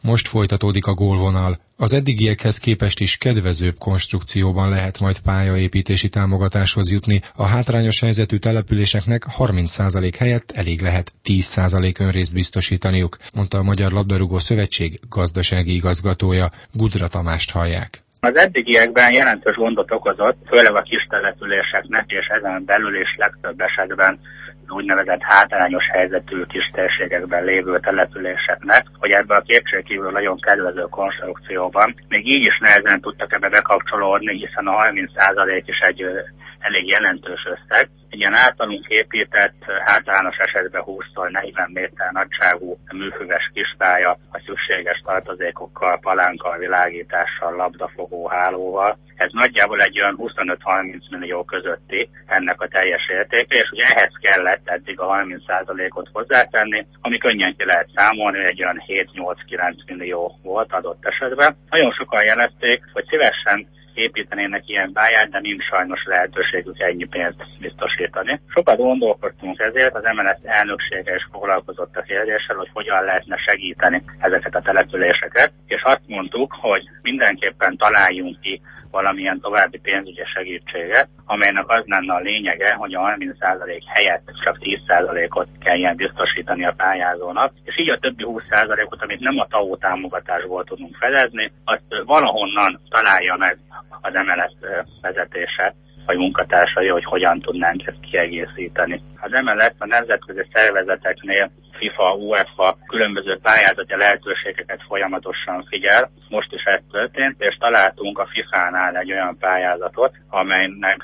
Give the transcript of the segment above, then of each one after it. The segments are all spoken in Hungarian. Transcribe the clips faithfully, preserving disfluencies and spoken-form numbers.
Most folytatódik a gólvonal. Az eddigiekhez képest is kedvezőbb konstrukcióban lehet majd pályaépítési támogatáshoz jutni. A hátrányos helyzetű településeknek harminc százalék helyett elég lehet tíz százalék önrészt biztosítaniuk, mondta a Magyar Labdarúgó Szövetség gazdasági igazgatója. Gudra Tamást hallják. Az eddigiekben jelentős gondot okozott, főleg a kis településeknek, és ezen belül is legtöbb esetben úgynevezett hátrányos helyzetű kis térségekben lévő településeknek, hogy ebben a kétségkívül nagyon kedvező konstrukcióban még így is nehezen tudtak ebbe bekapcsolódni, hiszen a harminc százalék is egy elég jelentős összeg. Egy ilyen általunk épített, általános esetben húszszor negyven méter nagyságú műfüves kispálya a szükséges tartozékokkal, palánkkal, világítással, labdafogó hálóval. Ez nagyjából egy olyan huszonöt-harminc millió közötti ennek a teljes értéke, és ugye ehhez kellett eddig a harminc százalékot hozzátenni, ami könnyen ki lehet számolni, hogy egy olyan hét-nyolc-kilenc millió volt adott esetben. Nagyon sokan jelezték, hogy szívesen építenének ilyen pályát, de nincs sajnos lehetőségük ennyi pénzt biztosítani. Sokat gondolkodtunk ezért, az em en es elnöksége is foglalkozott a kérdéssel, hogy hogyan lehetne segíteni ezeket a településeket, és azt mondtuk, hogy mindenképpen találjunk ki valamilyen további pénzügyi segítséget, amelynek az lenne a lényege, hogy a harminc százalék helyett csak tíz százalékot kelljen biztosítani a pályázónak, és így a többi húsz százalékot, amit nem a té á o támogatásból tudunk fedezni, azt valahonnan találja meg az em en es vezetése, vagy munkatársai, hogy hogyan tudnánk ezt kiegészíteni. Az em en es a nemzetközi szervezeteknél FIFA, UEFA különböző pályázati lehetőségeket folyamatosan figyel. Most is ez történt, és találtunk a fifánál egy olyan pályázatot, amelynek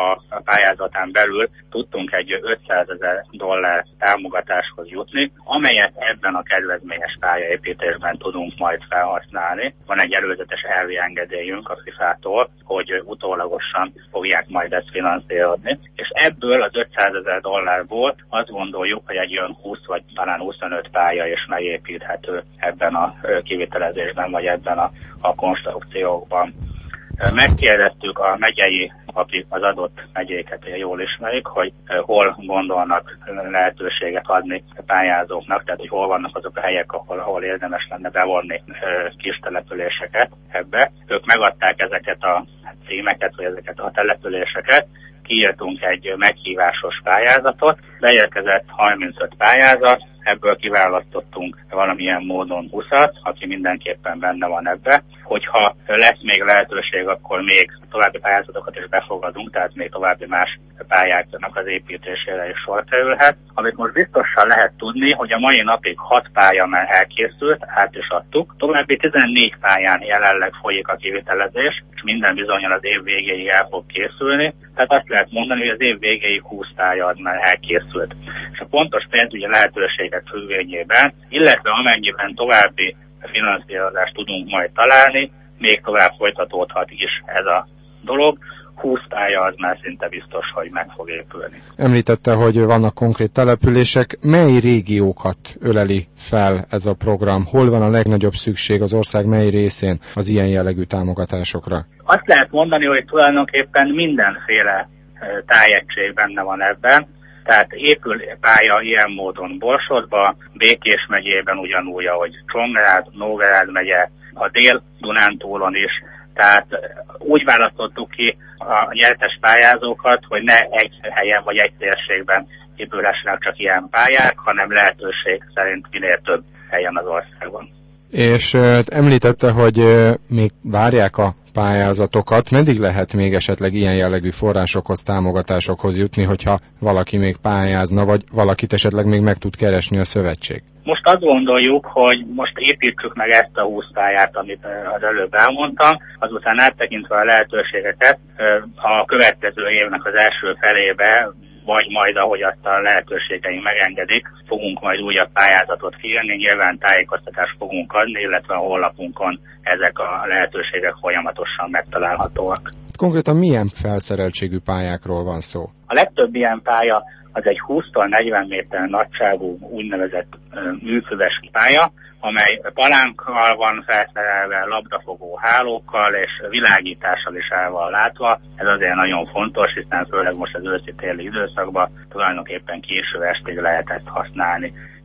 a pályázatán belül tudtunk egy ötszázezer dollár támogatáshoz jutni, amelyet ebben a kedvezményes pályaépítésben tudunk majd felhasználni. Van egy előzetes elvi engedélyünk a fifától, hogy utólagosan fogják majd ezt finanszírozni, és ebből az ötszázezer dollárból azt gondoljuk, hogy egy olyan húsz vagy talán huszonöt pálya is megépíthető ebben a kivitelezésben, vagy ebben a, a konstrukciókban. Megkérdeztük a megyei, akik az adott megyéket jól ismerik, hogy hol gondolnak lehetőséget adni a pályázóknak, tehát hogy hol vannak azok a helyek, ahol, ahol érdemes lenne bevonni kis településeket ebbe. Ők megadták ezeket a címeket, vagy ezeket a településeket, kiírtunk egy meghívásos pályázatot, beérkezett harmincöt pályázat, ebből kiválasztottunk valamilyen módon húszat, aki mindenképpen benne van ebbe. Hogyha lesz még lehetőség, akkor még további pályázatokat is befogadunk, tehát még további más pályáknak az építésére is sor kerülhet. Amit most biztosan lehet tudni, hogy a mai napig hat pálya már elkészült, át is adtuk. További tizennégy pályán jelenleg folyik a kivitelezés, és minden bizonnyal az év végéig el fog készülni. Tehát azt lehet mondani, hogy az év végéig húsz pálya az már elkészült. És a pontos pénzügyi lehetőségek függvényében, illetve amennyiben további finanszírozást tudunk majd találni, még tovább folytatódhat is ez a dolog. húsz pálya az már szinte biztos, hogy meg fog épülni. Említette, hogy vannak konkrét települések. Mely régiókat öleli fel ez a program? Hol van a legnagyobb szükség az ország mely részén az ilyen jellegű támogatásokra? Azt lehet mondani, hogy tulajdonképpen mindenféle tájegység benne van ebben. Tehát épül pálya ilyen módon Borsodba, Békés megyében ugyanúgy, ahogy Csongrád, Nógrád megye, a Dél-Dunántúlon is. Tehát úgy választottuk ki a nyertes pályázókat, hogy ne egy helyen vagy egy térségben épülhessenek csak ilyen pályák, hanem lehetőség szerint minél több helyen az országban. És uh, említette, hogy uh, még várják a pályázatokat. Meddig lehet még esetleg ilyen jellegű forrásokhoz, támogatásokhoz jutni, hogyha valaki még pályázna, vagy valakit esetleg még meg tud keresni a szövetség? Most azt gondoljuk, hogy most építsük meg ezt a húsz pályát, amit az előbb elmondtam, azután áttekintve a lehetőségeket a következő évnek az első felébe, vagy majd ahogy azt a lehetőségeink megengedik, fogunk majd újabb pályázatot kiírni, nyilván tájékoztatást fogunk adni, illetve a honlapunkon ezek a lehetőségek folyamatosan megtalálhatóak. Konkrétan milyen felszereltségű pályákról van szó? A legtöbb ilyen pálya az egy húsztól negyven méter nagyságú úgynevezett műfüves pálya, amely palánkkal van felszerelve, labdafogó hálókkal és világítással is el van látva. Ez azért nagyon fontos, hiszen főleg most az őszi-téli időszakban tulajdonképpen késő estig lehet ezt használni.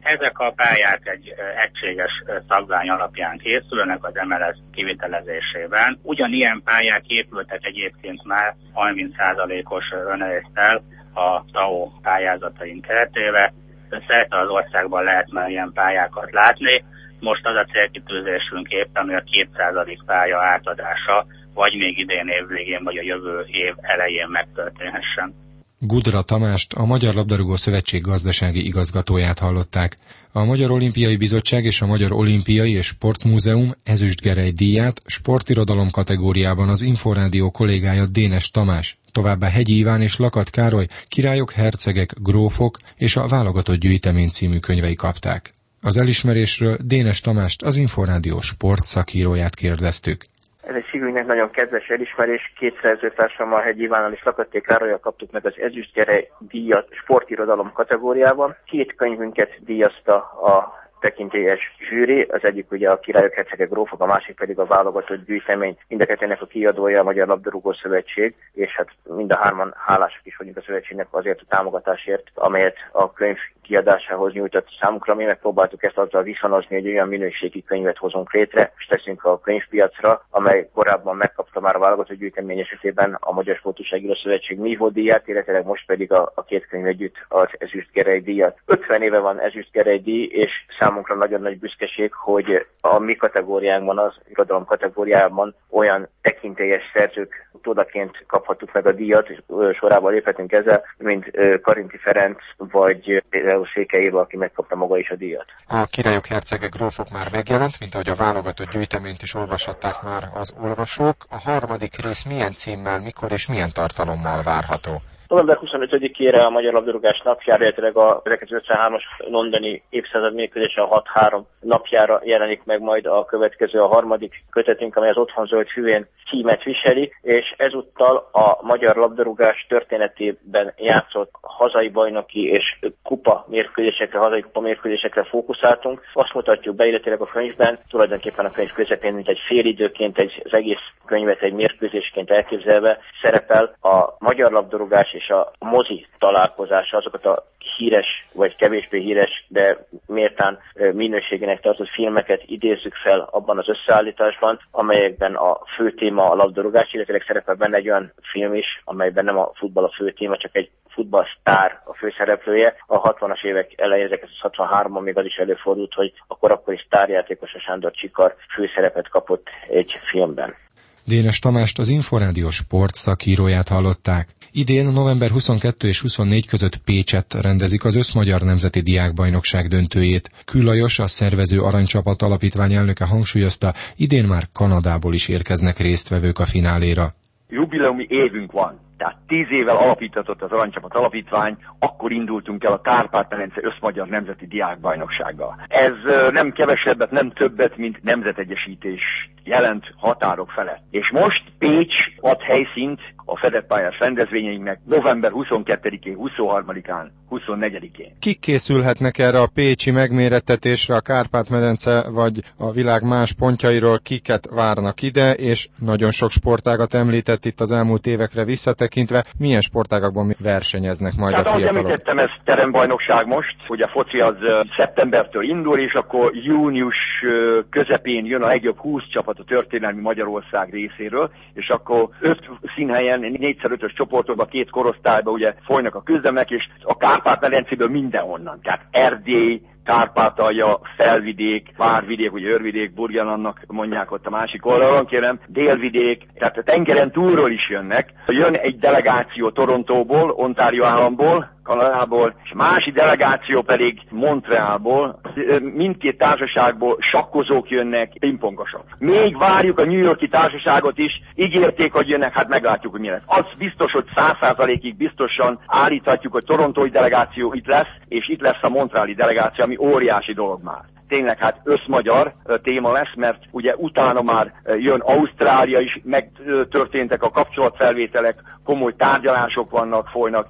Ezek a pályák egy egységes szabvány alapján készülnek az em el es kivitelezésében. Ugyanilyen pályák épültek egyébként már harminc százalékos önrészttel a té á o pályázataink keretében. Szerte az országban lehet már ilyen pályákat látni. Most az a célkitűzésünk éppen, hogy a két százalék pálya átadása vagy még idén év végén, vagy a jövő év elején megtörténhessen. Gudra Tamást, a Magyar Labdarúgó Szövetség gazdasági igazgatóját hallották. A Magyar Olimpiai Bizottság és a Magyar Olimpiai és Sportmúzeum ezüstgerej díját sportirodalom kategóriában az Inforádió kollégája Dénes Tamás, továbbá Hegyi Iván és Lakat Károly királyok, hercegek, grófok és a Válogatott gyűjtemény című könyvei kapták. Az elismerésről Dénes Tamást, az Inforádió sportszakíróját kérdeztük. Ez egy szívünknek nagyon kedves elismerés. Két szerzőtársammal, Hegyi Ivánnal és Lakatté Károlyal kaptuk meg az ezüstgerej díjat sportirodalom kategóriában. Két könyvünket díjazta a tekintélyes zsűri, az egyik ugye a Királyok, hercegek, grófok, a másik pedig a Válogatott gyűjtemény. Mind a kettőnek a kiadója a Magyar Labdarúgó Szövetség, és hát mind a hárman hálásak is vagyunk a szövetségnek azért a támogatásért, amelyet a könyv kiadásához nyújtott számunkra. Mi megpróbáltuk ezt azzal viszonozni, hogy olyan minőségi könyvet hozunk létre, és teszünk a könyvpiacra, amely korábban megkapta már a Válogatott gyűjtemény esetében a Magyar Sportújságíró Szövetség Mívó díját, illetve most pedig a, a két könyv együtt az ezüstgerej díjat. ötven éve van ezüstgerej díj, és számunkra nagyon nagy büszkeség, hogy a mi kategóriánkban, az irodalom kategóriában olyan tekintélyes szerzők utódaként kaphattuk meg a díjat, és sorában léphetünk ezzel, mint Karinti Ferenc, vagy például Székely Éva, aki megkapta maga is a díjat. A Királyok, hercegek, grófok már megjelent, mint ahogy a Válogatott gyűjteményt is olvashatták már az olvasók. A harmadik rész milyen címmel, mikor és milyen tartalommal várható? november huszonötödikére a Magyar Labdarúgás napjára, illetve a ezerkilencszázötvenhárom-as londoni évszázad mérkőzése a hat három napjára jelenik meg majd a következő, a harmadik kötetünk, amely az Otthon zöld hűvén címet viseli, és ezúttal a magyar labdarúgás történetében játszott hazai bajnoki és kupa mérkőzésekre, hazai kupa mérkőzésekre fókuszáltunk. Azt mutatjuk be, illetve a könyvben, tulajdonképpen a könyv közepén, mint egy félidőként, egy, az egész könyvet egy mérkőzésként elképzelve szerepel a magyar labdarúgás és a mozi találkozása, azokat a híres vagy kevésbé híres, de méltán minőségének tartott filmeket idézzük fel abban az összeállításban, amelyekben a fő téma a labdarúgás, illetve szerepel benne egy olyan film is, amelyben nem a futball a fő téma, csak egy futballsztár a főszereplője. A hatvanas évek elején, ezerkilencszázhatvanháromban még az is előfordult, hogy a korakkori sztárjátékos, a Sándor Csikar főszerepet kapott egy filmben. Dénes Tamást, az Inforádió sport szakíróját hallották. Idén november huszonkettő és huszonnégy között Pécsett rendezik az Összmagyar Nemzeti Diákbajnokság döntőjét. Kül Lajos, a szervező Aranycsapat Alapítvány elnöke hangsúlyozta, idén már Kanadából is érkeznek résztvevők a fináléra. Jubileumi évünk van. Tehát tíz évvel alapítatott az Aranycsapat Alapítvány, akkor indultunk el a Kárpát-medence Összmagyar Nemzeti Diákbajnoksággal. Ez nem kevesebbet, nem többet, mint nemzetegyesítés jelent határok felett. És most Pécs ad helyszínt a fedett pályás rendezvényeinknek november huszonkettedikén, huszonharmadikán, huszonnegyedikén. Kik készülhetnek erre a pécsi megmérettetésre, a Kárpát-medence vagy a világ más pontjairól, kiket várnak ide, és nagyon sok sportágat említett itt az elmúlt évekre visszatekintve, milyen sportágakban versenyeznek majd Tehát, a fiatalok? Tehát említettem, ez terembajnokság most, hogy a foci az szeptembertől indul, és akkor június közepén jön a legjobb húsz csapat a történelmi Magyarország részéről, és akkor öt színhelyen, négyszer ötös csoportokban, két korosztályban ugye folynak a küzdelmek, és a Kárpát-medencéből mindenhonnan. Tehát Erdély, Kárpátalja, Felvidék, Várvidék, ugye Örvidék, Burgenlandnak mondják ott a másik oldalon, kérem, Délvidék, tehát a tengeren túlról is jönnek. Jön egy delegáció Torontóból, Ontario államból, Kanadából, és másik delegáció pedig Montrealból. Mindkét társaságból sakkozók jönnek, pingpongosok. Még várjuk a New Yorki társaságot is, ígérték, hogy jönnek, hát meglátjuk, hogy mi lesz. Az biztos, hogy száz százalékig biztosan állíthatjuk, hogy torontói delegáció itt lesz, és itt lesz a montreali delegáció, ami óriási dolog már. Tényleg hát összmagyar téma lesz, mert ugye utána már jön Ausztrália is, megtörténtek a kapcsolatfelvételek, komoly tárgyalások vannak, folynak.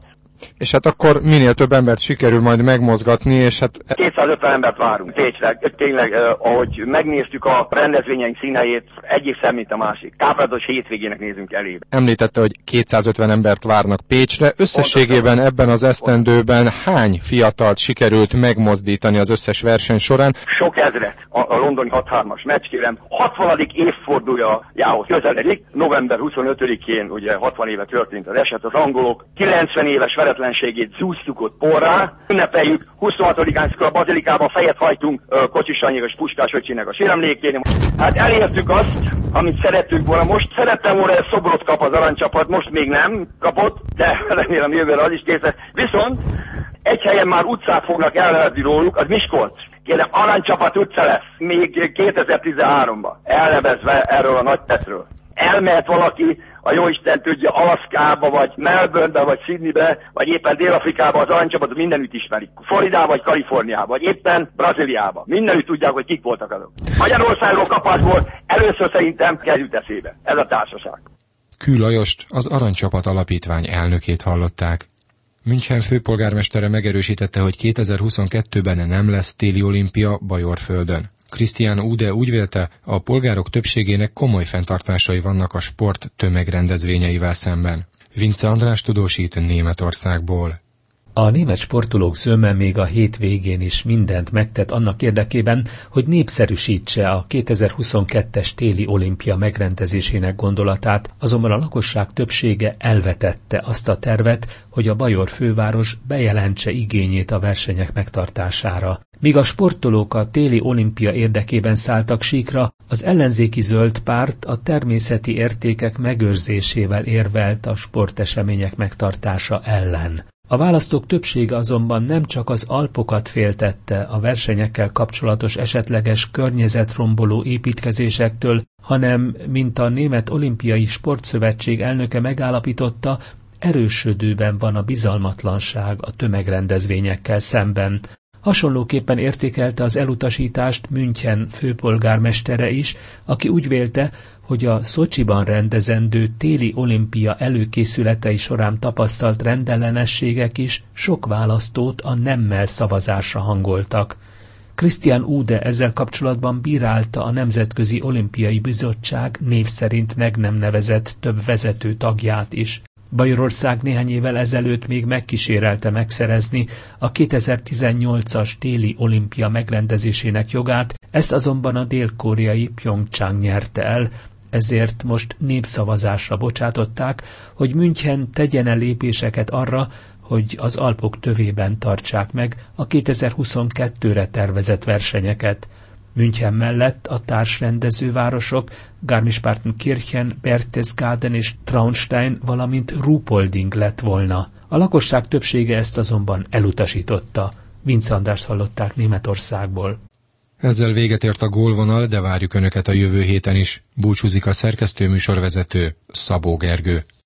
És hát akkor minél több embert sikerül majd megmozgatni, és hát... kétszázötven embert várunk, Pécsre. Tényleg, eh, ahogy megnéztük a rendezvényeink színeit, egyik szem, mint a másik. Káprázatos hétvégének nézünk elébe. Említette, hogy kétszázötven embert várnak Pécsre. Összességében ebben az esztendőben hány fiatalt sikerült megmozdítani az összes verseny során? Sok ezret a, a londoni hat hármas meccs, kérem. hatvanadik évfordulójához közeledik. november huszonötödikén ugye hatvan éve történt az eset. Az angolok kilencven éves veretlenségét zúztuk ott porrá. Ünnepeljük, huszonhatodikán a bazilikában fejet hajtunk Kocsis Sanyék és Puskás öcsének a síremlékén. Hát elértük azt, amit szerettünk volna. Most szerettem volna, hogy szobrot kap az aranycsapat, most még nem kapott, de remélem jövőre az is kész. Viszont egy helyen már utcát fognak elnevezni róluk, az Miskolc. Kérem, aranycsapat utca lesz, még kétezer-tizenháromban, elnevezve erről a nagy tettről. Elmehet valaki, a jóisten tudja, Alaszkába, vagy Melbournebe, vagy Sydneybe, vagy éppen Dél-Afrikába, az aranycsapatot mindenütt ismerik. Floridába, vagy Kaliforniába, vagy éppen Brazíliába. Mindenütt tudják, hogy kik voltak azok. Magyarországról kapásból először szerintem került eszébe. Ez a társaság. Kül Lajost, az Aranycsapat Alapítvány elnökét hallották. München főpolgármestere megerősítette, hogy kétezer-huszonkettőben nem lesz téli olimpia Bajorföldön. Christian Ude úgy vélte, a polgárok többségének komoly fenntartásai vannak a sport tömegrendezvényeivel szemben. Vince András tudósít Németországból. A német sportolók zöme még a hétvégén is mindent megtett annak érdekében, hogy népszerűsítse a kétezer-huszonkettes téli olimpia megrendezésének gondolatát, azonban a lakosság többsége elvetette azt a tervet, hogy a bajor főváros bejelentse igényét a versenyek megtartására. Míg a sportolók a téli olimpia érdekében szálltak síkra, az ellenzéki zöld párt a természeti értékek megőrzésével érvelt a sportesemények megtartása ellen. A választók többsége azonban nem csak az Alpokat féltette a versenyekkel kapcsolatos esetleges környezetromboló építkezésektől, hanem, mint a Német Olimpiai Sportszövetség elnöke megállapította, erősödőben van a bizalmatlanság a tömegrendezvényekkel szemben. Hasonlóképpen értékelte az elutasítást München főpolgármestere is, aki úgy vélte, hogy a Szocsiban rendezendő téli olimpia előkészületei során tapasztalt rendellenességek is sok választót a nemmel szavazásra hangoltak. Christian Ude ezzel kapcsolatban bírálta a Nemzetközi Olimpiai Bizottság név szerint meg nem nevezett több vezető tagját is. Bajorország néhány évvel ezelőtt még megkísérelte megszerezni a kétezer-tizennyolcas téli olimpia megrendezésének jogát, ezt azonban a dél-koreai Pyeongchang nyerte el, ezért most népszavazásra bocsátották, hogy München tegyen el lépéseket arra, hogy az Alpok tövében tartsák meg a kétezer-huszonkettőre tervezett versenyeket. München mellett a társrendezővárosok Garmisch-Partenkirchen, Berchtesgaden és Traunstein, valamint Ruhpolding lett volna. A lakosság többsége ezt azonban elutasította. Vince Andrást hallották Németországból. Ezzel véget ért a gólvonal, de várjuk Önöket a jövő héten is. Búcsúzik a szerkesztő műsorvezető, Szabó Gergő.